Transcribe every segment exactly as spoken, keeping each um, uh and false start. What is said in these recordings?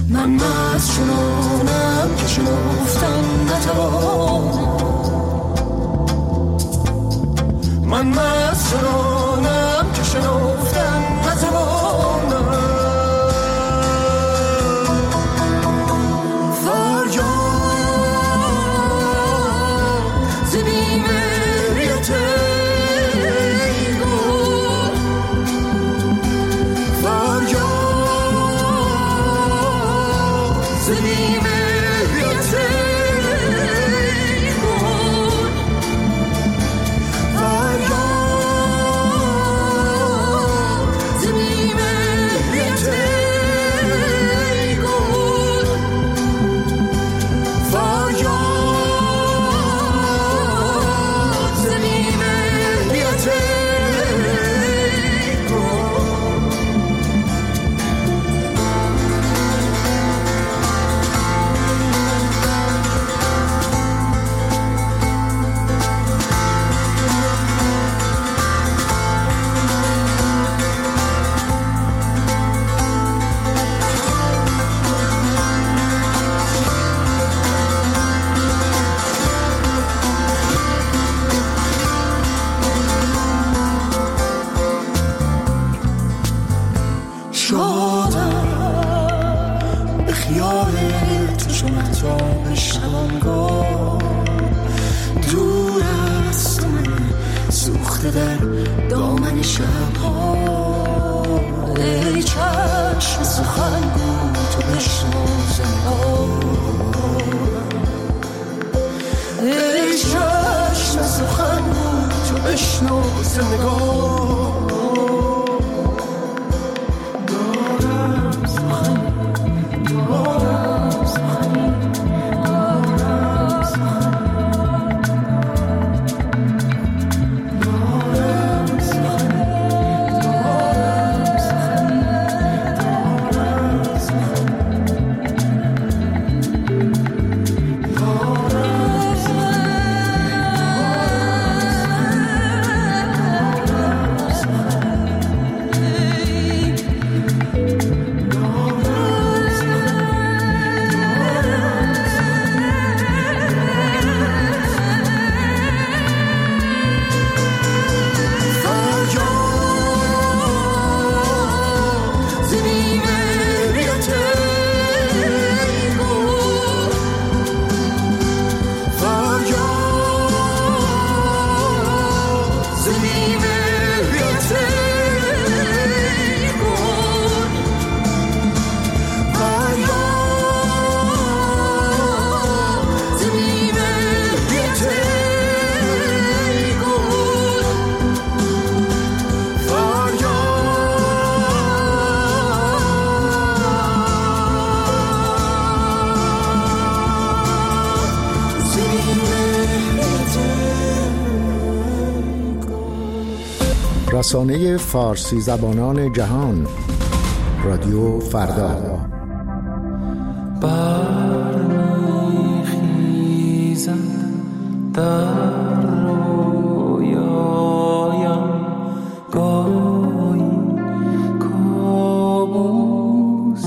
من مست چنانم که شنفتن نتوانم، من مست چنانم که شنفتن نتوانم. رسانه فارسی زبانان جهان، رادیو فردا. برمیخیزد در رویایم گاهی کابوسی،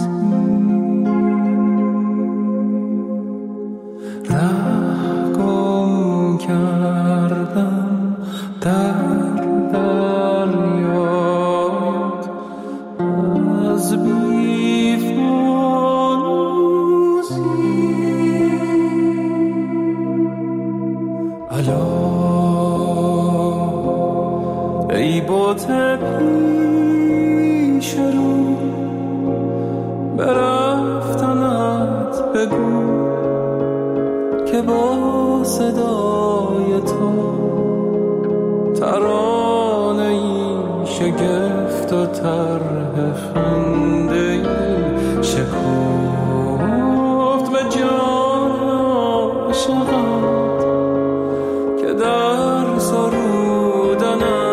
ره گم کردم در ای بوت پیش رو برفتنت بگو که با صدای تو ترانه ای شگفت و طرح خنده شکفت به جان عاشقت که در سرودنم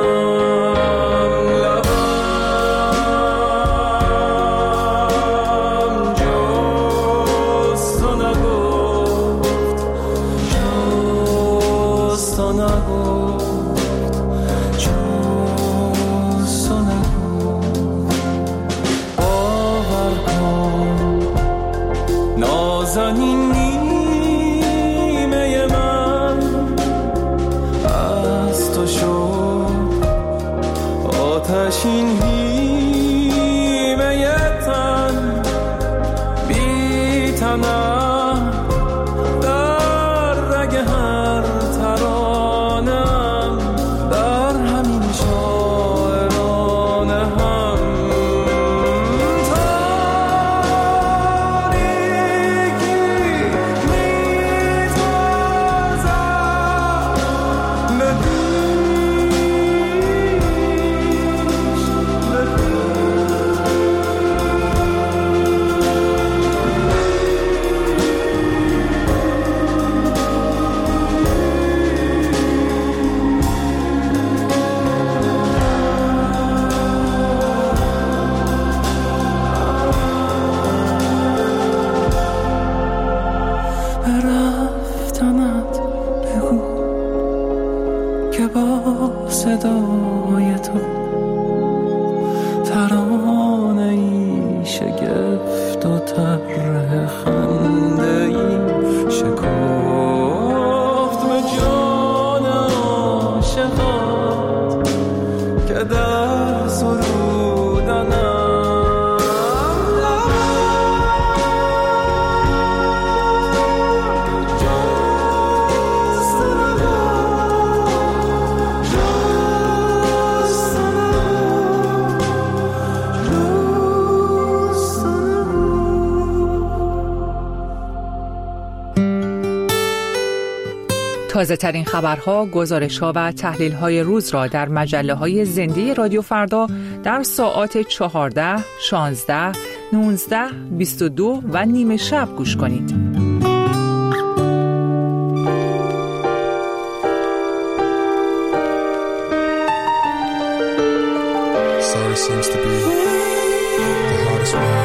نازنین نیمه من از تو شد آتشین هیمه تن بی تنم در رگ هر ترانم در همین شاعرانه هم صدای تو ترانه ای شگفت و طرح خنده ای شکفت به جان عاشقات که در سرودنم تازه ترین خبرها، گزارش‌ها و تحلیل‌های روز را در مجله‌های زنده رادیو فردا در ساعات چهارده، شانزده، نوزده، بیست و دو و نیمه شب گوش کنید. Sorry seems to be the hardest word.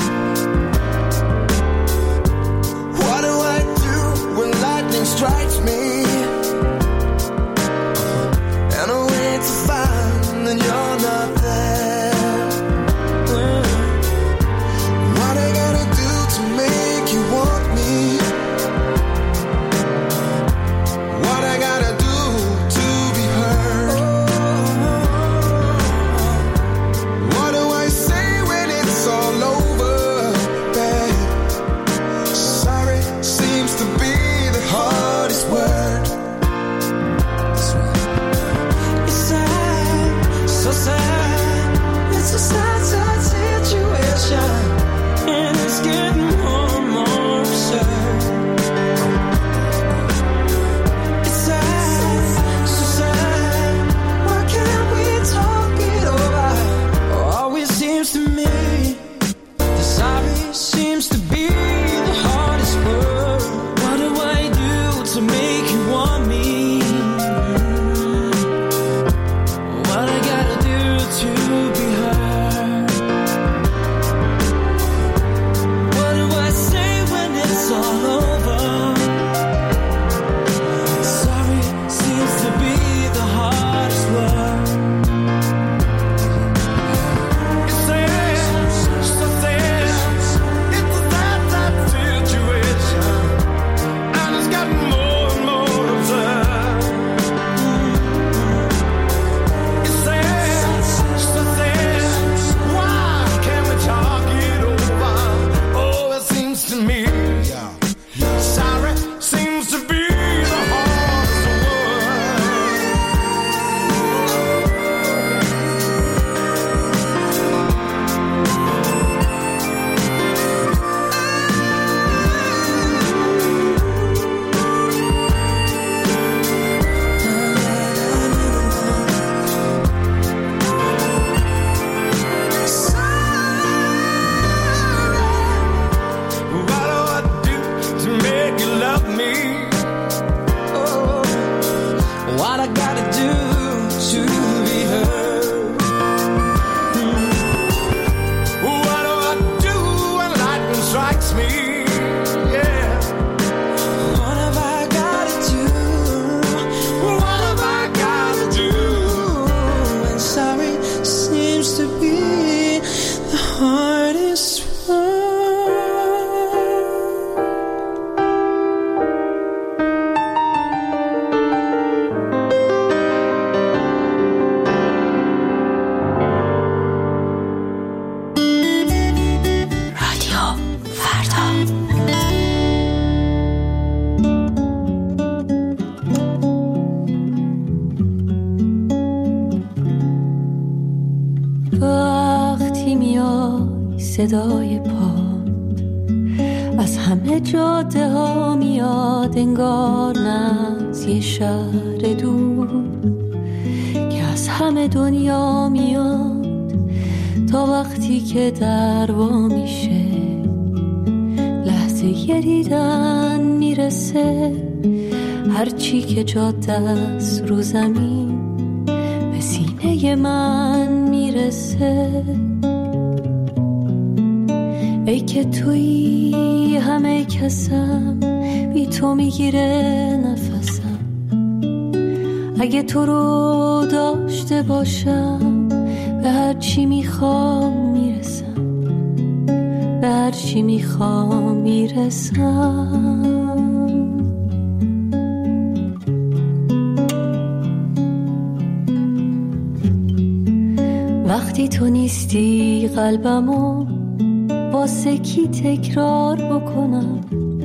Strikes me I gotta do to be heard? Hmm. What do I do when lightning strikes me? Yeah. What have I gotta do? What have I gotta do? And sorry seems to be the hardest one. صدای پاد از همه جاده ها میاد، انگار نه از یه شهر دور که از همه دنیا میاد. تا وقتی که در وا میشه لحظه یه دیدن میرسه، هرچی که جاده است رو زمین به سینه من میرسه. ای که تویی همه کسم، بی تو میگیره نفسم. اگه تو رو داشته باشم به هر چی میخوام میرسم، به هر چی میخوام میرسم. وقتی تو نیستی قلبمو واسه کی تکرار بکنم؟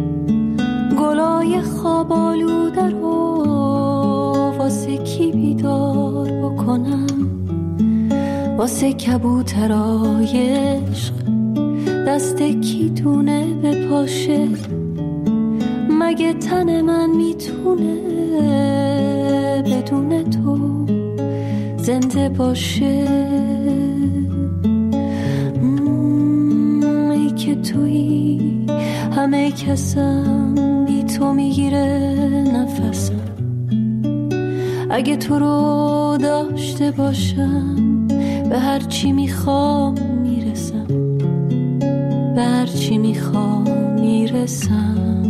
گلای خواب آلوده رو واسه کی بیدار بکنم؟ واسه کبوترای عشق دست کی دونه بپاشه؟ مگه تن من میتونه بدون تو زنده باشه؟ که تویی همه کسم، بی تو میگیره نفسم. اگه تو رو داشته باشم به هر چی میخوام میرسم، به هر چی میخوام میرسم.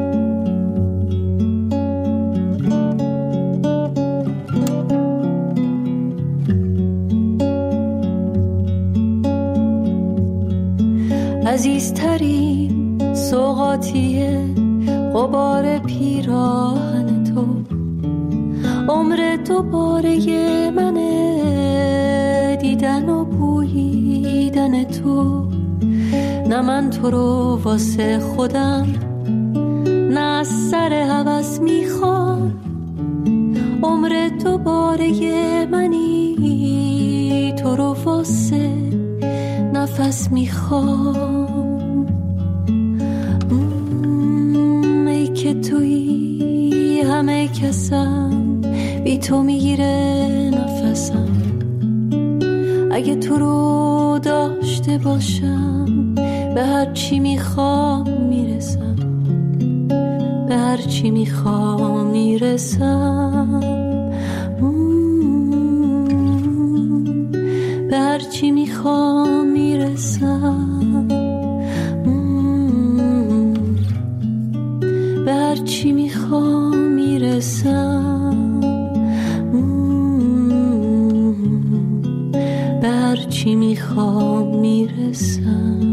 عزیزترین سوغاتیه غبار پیراهن تو، عمر دوباره منه دیدن و بوییدن تو. نه من تو رو واسه خودم، نه از سر هوس میخوام. عمر دوباره منی تو رو واسه نفس میخوام. ای که تویی همه کسم، بی تو میگیره نفسم. اگه تو رو داشته باشم به هر چی میخوام میرسم، به هر چی میخوام میرسم. به هر چی میخوام میرسم، به هر چی میخوام میرسم، به هر چی میخوام میرسم.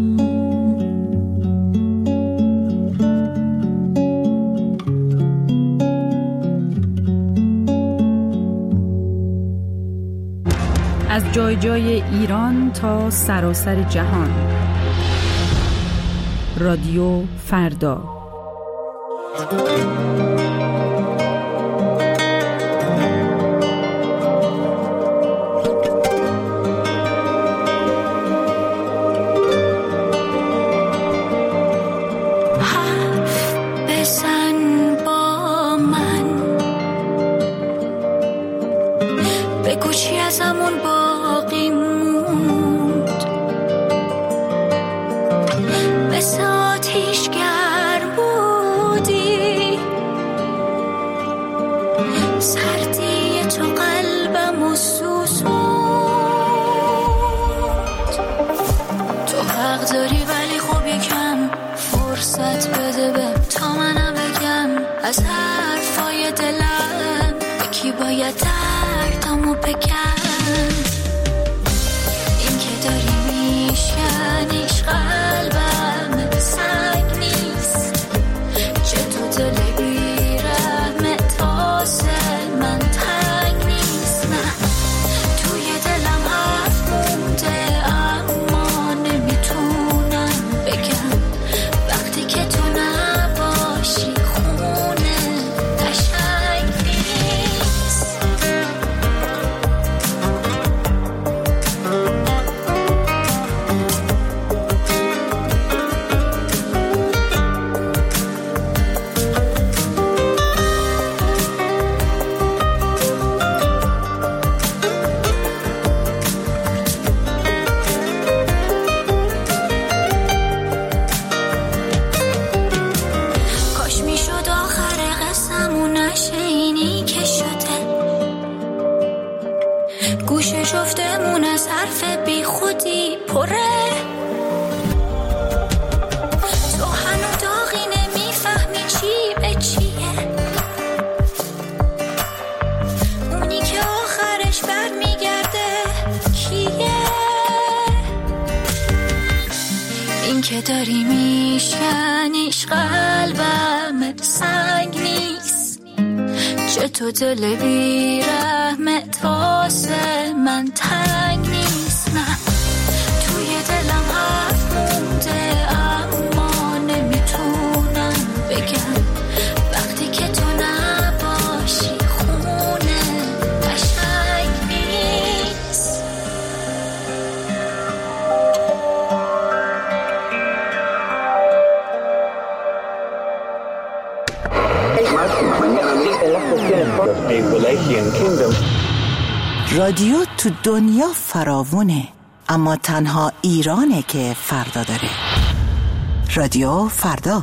از جای جای ایران تا سراسر جهان، رادیو فردا. سردی حق داری ولی خب یکم فرصت بده به تا منم بگم از حرفای دلم یکی باید دردامو بگم. این که داری میشکنیش قلبم سنگ نیست، چه تو دل بی رحمت حاصل من تنگ نیست. نه توی دلم حرف مونده اما نمیتونم بگم وقتی که تو نباشی خونه قشنگ نیست. کاش میشد آخر قسمون نشه اینی که شده، گوش جفتمون از حرف بی خودی پره. تو هنو داغی نمیفهمی چی به چیه، اونی که آخرش بر میگرده کیه. این که داری میشکنیش قلبم سنگ نیست، چه تو دل بی رحمت واسه من تنگ نیست. نه توی دلم حرف مونده اما نمیتونم بگم وقتی که تو نباشی خونه قشنگ نیست. رادیو تو دنیا فراوونه، اما تنها ایرانه که فردا داره. رادیو فردا.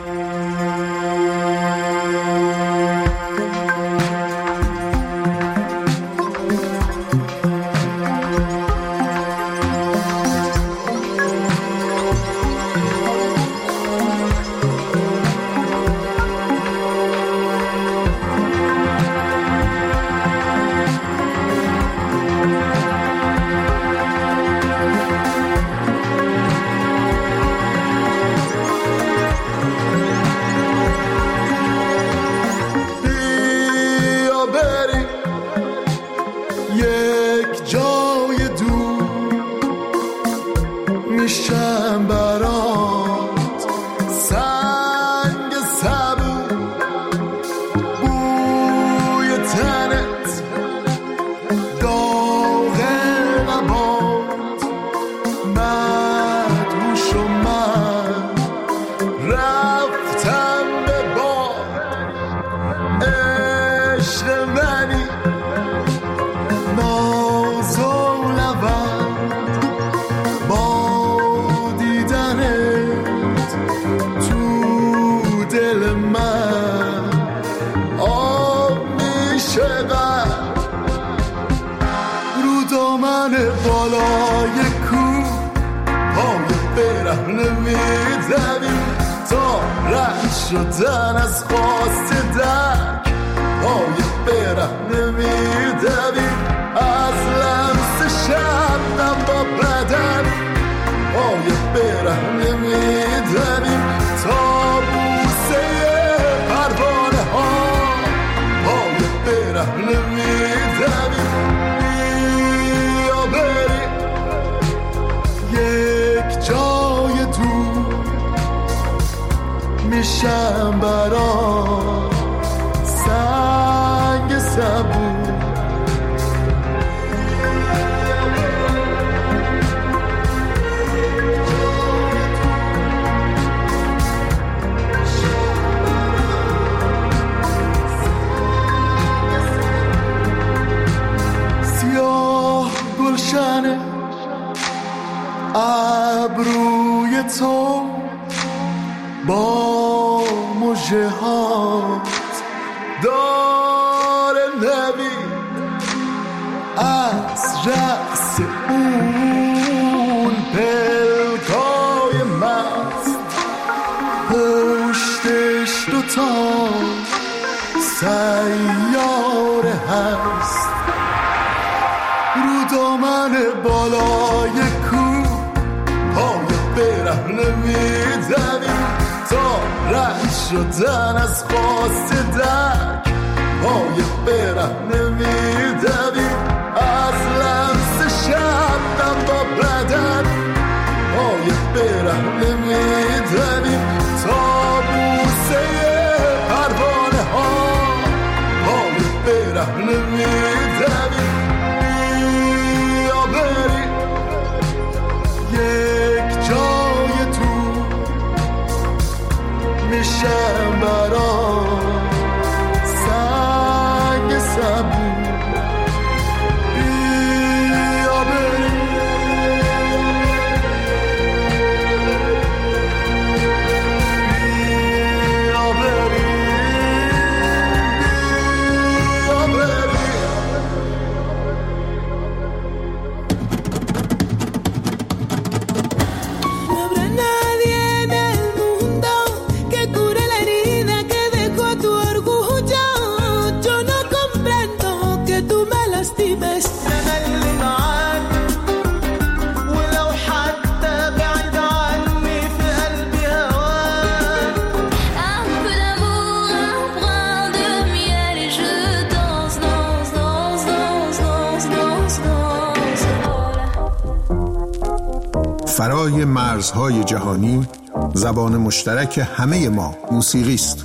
شدن از خواست درک پای برهنه میدویم، از لمس شبنم با بدن پای برهنه میدویم، تا بوسه پروانه ها پای برهنه میدویم. بیا بریم یک جای دور میشم برام سنگ صبور. سیاه گلشن ابروی تو با مژه هات داره نوید از رأس اون پلکان لای کو پای برهنه میدویم تا رد شدن از خواست درک پای برهنه میدویم از لمس شبنم با بدن پای برهنه میدویم تا بوسه پروانه ها پای برهنه میدویم یا بریم یک جای تو میشم برام سنگ سبو بیا بریم بیا بریم بیا بریم فرای مرزهای جهانی زبان مشترک همه ما موسیقی است.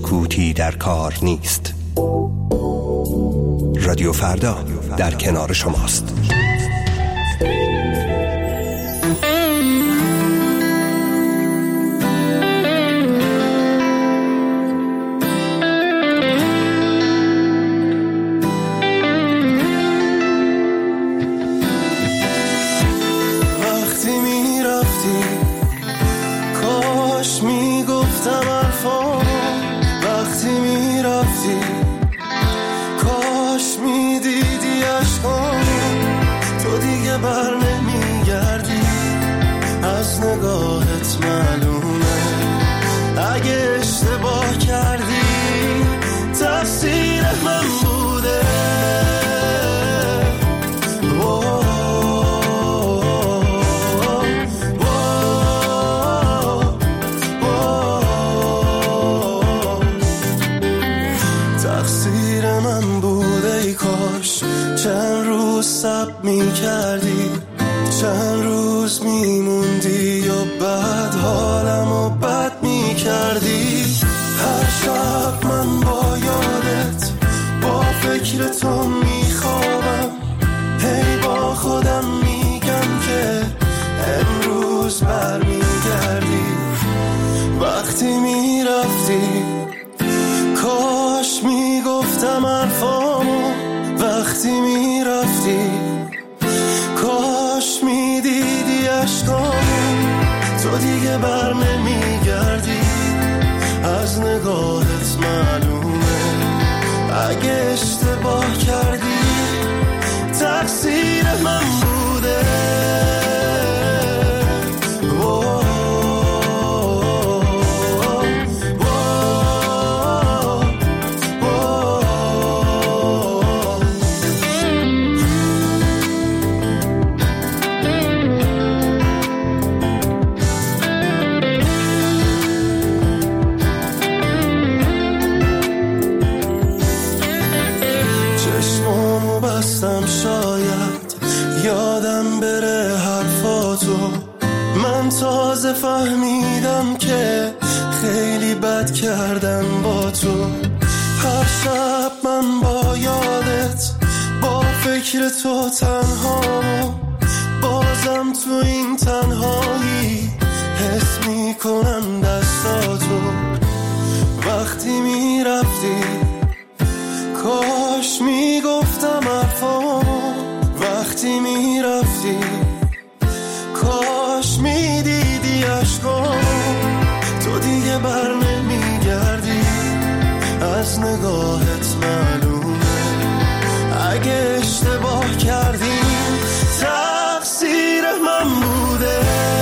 سکوتی در کار نیست. رادیو فردا در کنار شماست. چند روز میموندی و بعد حالم و بد میکردی. هر شب من با یادت با فکر تو میخوابم، هی با خودم میگم که امروز برمیگردی. وقتی میرفتی کاش میگفتم حرفامو، وقتی میرفتی کاش میدیدی عشقامو. تو دیگه بر نمیگردی، از نگاهت معلومه. اگه اشتباه کردی تقصیر من بوده. تازه فهمیدم که خیلی بد کردم با تو. هر شب من با یادت با فکر تو تنها، بازم تو این تنهایی حس میکنم دستاتو. وقتی میرفتی کاش میگفتم حرفامو، وقتی میرفتی کاش میدیدی عشقامو. تو دیگه بر نمیگردی، از نگاهت معلومه. اگه اشتباه کردیم تقصیر من بوده.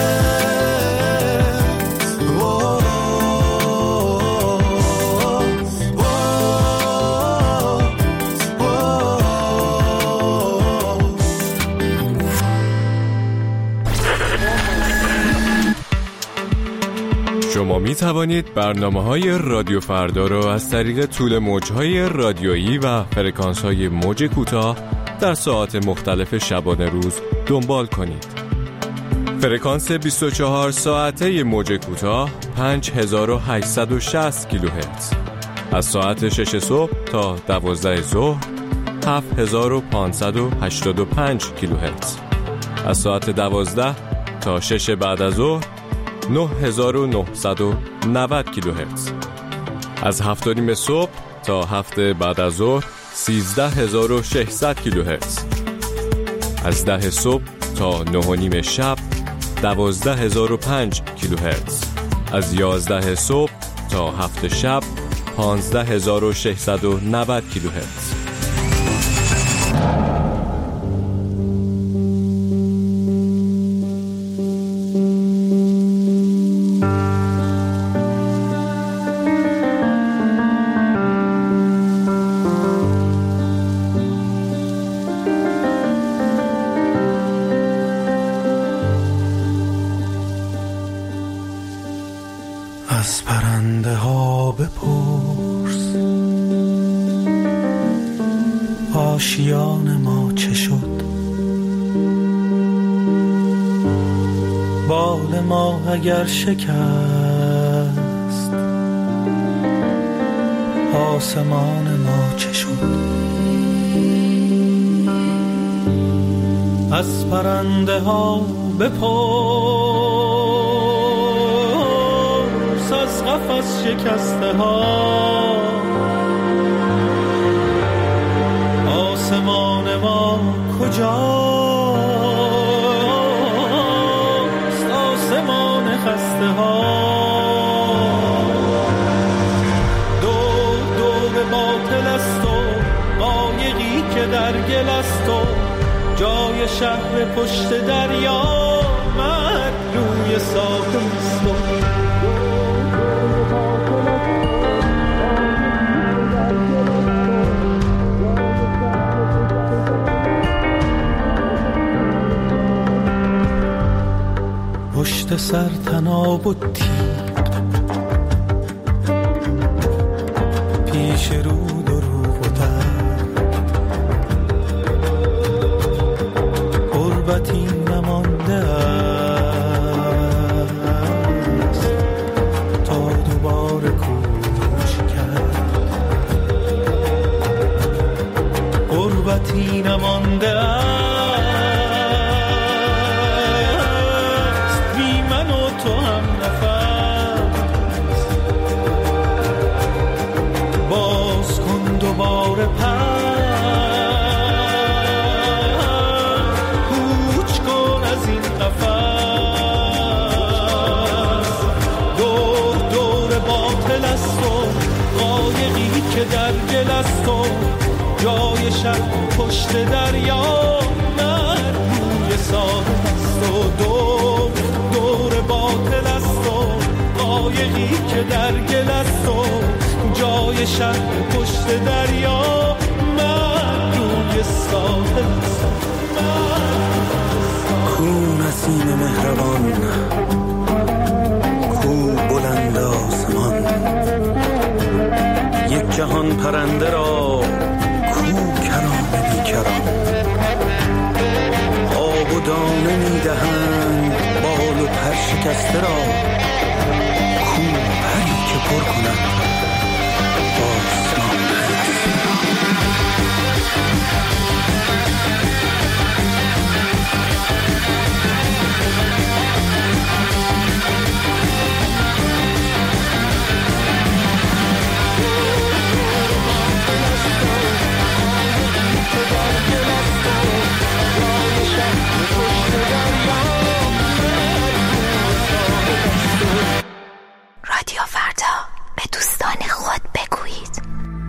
شما می توانید برنامه‌های رادیو فردا را از طریق طول موج‌های رادیویی و فرکانس‌های موج کوتاه در ساعات مختلف شبانه روز دنبال کنید. فرکانس بیست و چهار ساعته موج کوتاه پنج هزار و هشتصد و شصت کیلوهرتز، از ساعت شش صبح تا دوازده ظهر هفت هزار و پانصد و هشتاد و پنج کیلوهرتز، از ساعت دوازده تا شش بعد از ظهر نه هزار و نهصد و نود کیلوهرتز، از هفت و نیم صبح تا هفت بعد از ظهر سیزده هزار و ششصد کیلوهرتز، از ده صبح تا نه و نیم شب دوازده هزار و پنج کیلوهرتز، از یازده صبح تا هفت شب پانزده هزار و ششصد و نود کیلوهرتز. از پرنده ها بپرس آشیان ما چه شد، بال ما اگر شکست آسمان ما چه شد؟ از پرنده ها بپرس، از قفس شکسته ها. آسمان ما کجاست؟ آسمان خسته ها. دور دور باطل است و قایقی که در گل است و جای شهر پشت دریا من روی ساحل است. پشت سر تناب و تیغ، پیش رو دروغ و ترک، غربتی نمانده است تا دوباره کوچ کرد. غربتی نمانده است تو هم نفس. باز کن دوباره پر، کوچ کن از این قفس. دور دور باطل است و قایقی که در گل است و جای شب پشت دریا من روی ساحل است. و دور دور باطل است و قایقی که در گل است و جای شب پشت دریا من روی ساحل است. کو نسیم مهربان، کو بلند آسمان، یک جهان پرنده را کو کرام بی کرام. آب و دانه می دهند بال و پر شکسته را، کو پری که پر کند آسمان. رادیو فردا، به دوستان خود بگویید.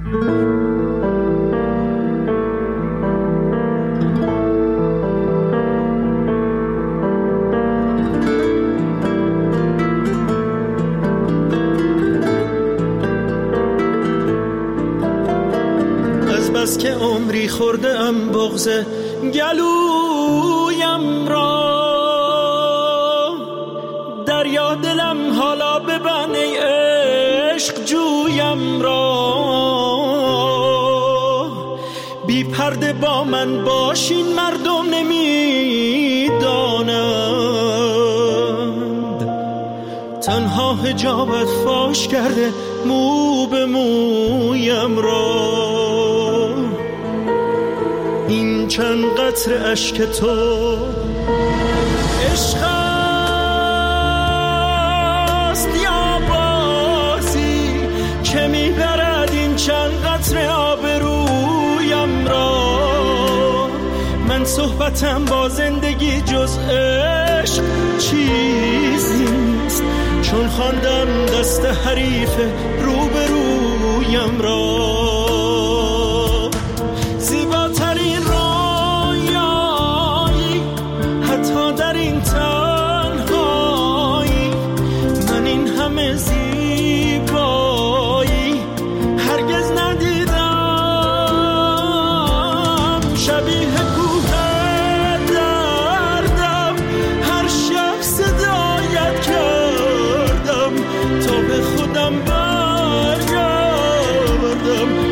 از بس که عمری خورده ام بغض گلویم را، دریا دلم حالا ببن ای عشق جویم را. بی پرده با من باشین مردم نمی دانند، تنها حجابت فاش کرده مو به مویم را. این چند قطره اشک تو عشق است یا بازی که میبرد این چند قطره آبرویم را. من صحبتم با زندگی جز عشق چیزی نیست، چون خواندم دست حریف روبرویم را. زیباترین رویایی حتی در این تنهایی، من این همه زیبایی هرگز ندیدم. شبیه کوه دردم هر شب صدایت کردم تا به خودم برگردم.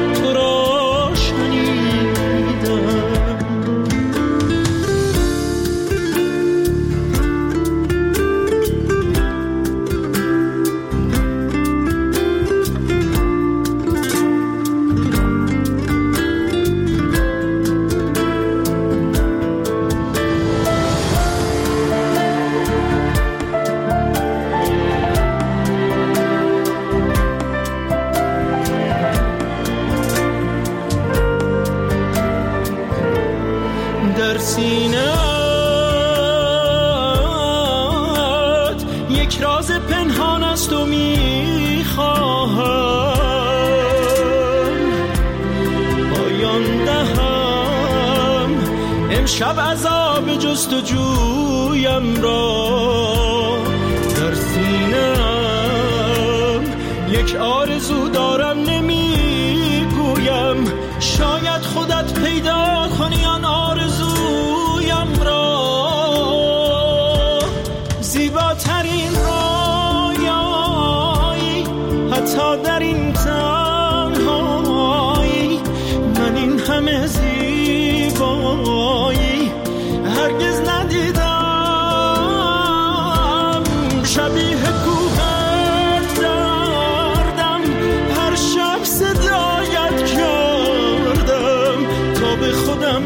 راز پنهان است و میخواهم پایان دهم امشب عذاب جستجویم را در سینم یک آرزو دارم نمیگویم شاید خودت پیدا کنی آن آرزویم را زیباترین رویایی حتی در این تنهایی من این همه زیبایی هرگز ندیدم شبیه کوهر دردم هر شب صدایت کردم تا به خودم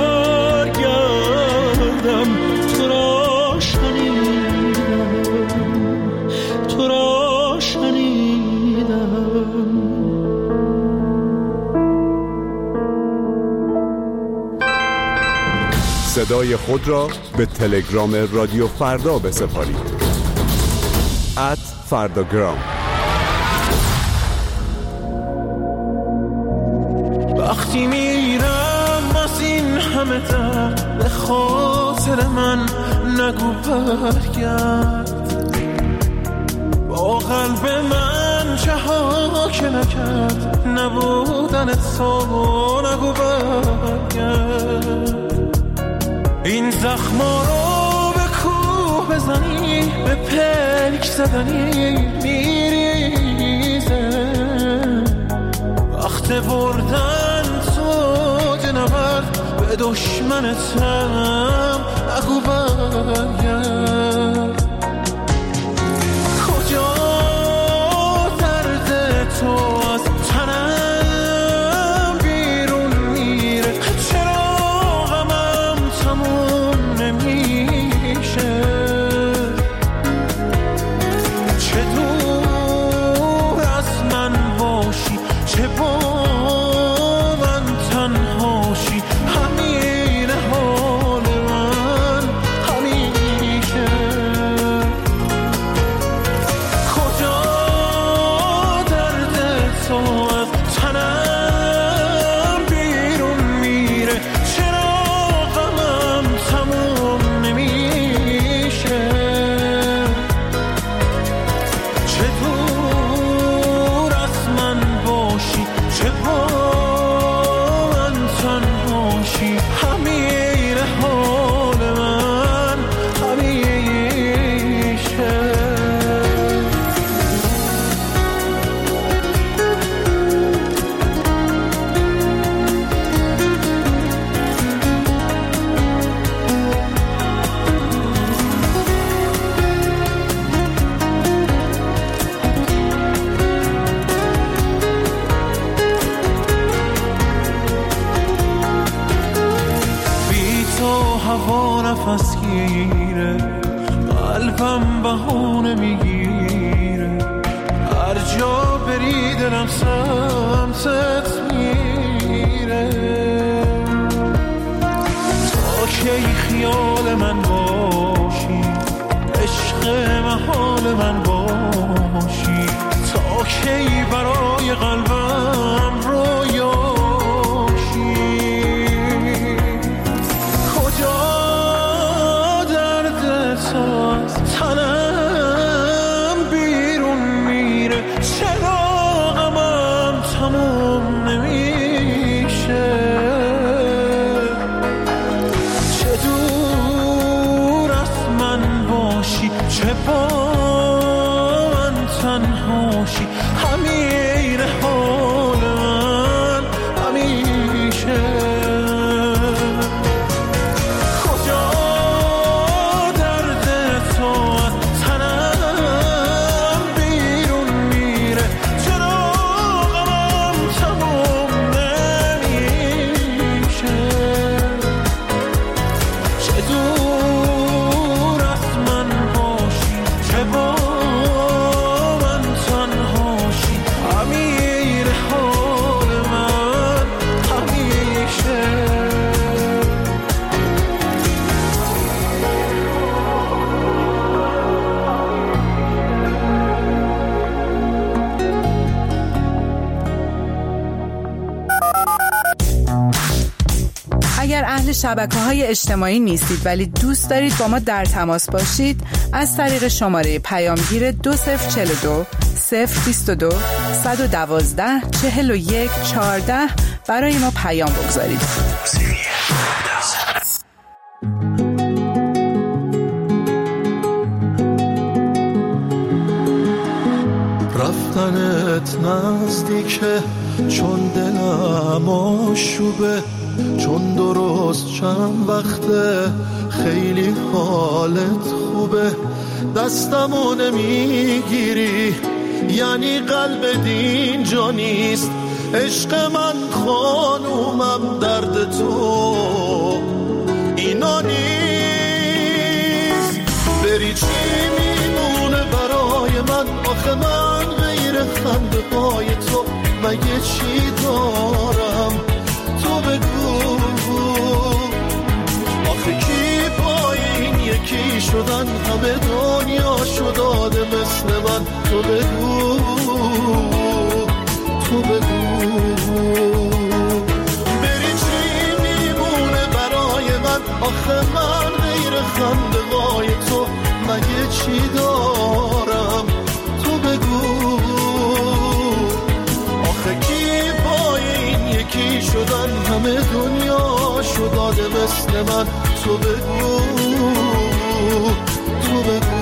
برگردم تو را شنیدم تو را شنیدم صدای خود را به تلگرام رادیو فردا بسپارید ات فرداگرام. وقتی میرم از این همه درد به خاطر من نگو برگرد با قلب من چه ها که نکرد نبودن تو نگو برگرد این زخما رو به کوه بزنی به پلک زدنی میریزه وقت بردن تو جنبرد به دشمنتم نگو برگرد کجا درد تو از تنم بیرون میره چرا غمم تموم نمیشه چه دور از من باشی چه با من تنهاشی همین حال من همیشه کجا درد تو از تنم بیرون میره چرا غمم تموم نمیشه چه دور از من باشی چه با من تنهاشی همین حال من همیشه بی تو هوا نفس گیره قلبم بهونه میگیره هر جا بری دلم سمتت میره تا کی خیال من باشی عشق محال من باشی تا کی برای قلبم رویاشی کجا درد تو از تنم بیرون میره چرا غمم تموم نمیشه چه دور از من باشی چه با من تنهاشی همین حال من همیشه کجا درد تو از تنم بیرون میره چرا غمم تموم نمیشه چه دور از من باشی چه با من تنهاشی شبکه‌های اجتماعی نیستید ولی دوست دارید با ما در تماس باشید، از طریق شماره پیامگیر دو صفر چهل و دو صفر بیست و دو صد و دوازده چهل و یک چهارده برای ما پیام بگذارید. رفتنت نزدیکه چون دلم آشوبه، چون درست چند وقته خیلی حالت خوبه، دستمو نمیگیری یعنی قلب دین جا نیست، عشق من خانومم درد تو اینا نیست. بری چی میمونه برای من؟ آخه من غیر خنده پای تو مگه چی دارم؟ تو بگو آخه کی پای این یکی شدن؟ همه دنیا شداده مثل من. تو بگو تو بگو بری چی میمونه برای من؟ آخه من غیر خنده وای تو مگه چی دارم؟ تو بگو آخه کی پای این یکی شدن؟ همه دنیا شداده مثل من. تو بگو تو بگو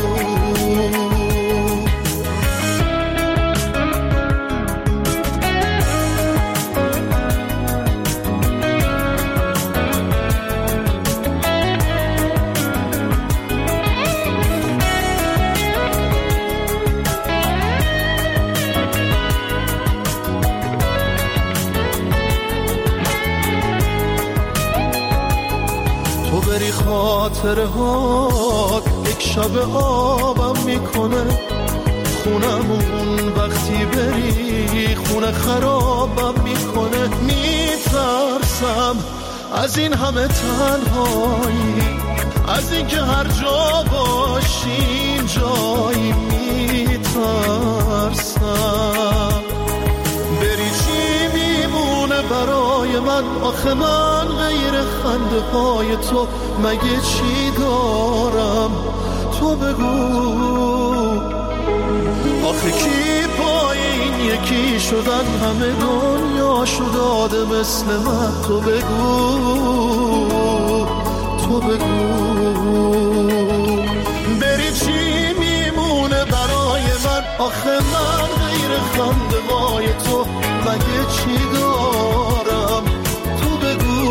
خاطره ها یک شب آبم میکنه، خونمون وقتی بری خونه خرابم میکنه. میترسم از این همه تنهایی، از این که هر جا باشیم جایی. میترسم بری چی میمونه برای من؟ آخه من غیر خنده پای تو مگه چی دارم؟ تو بگو آخه کی پای این یکی شدن؟ همه دنیا شداده مثل من. تو بگو تو بگو بری چی میمونه برای من؟ آخه من غیر خنده وای تو مگه چی دارم؟ تو بگو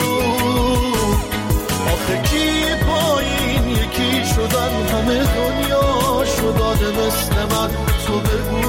آخه کی پای این یکی شدن؟ همه دنیا شداده مثل من. تو بگو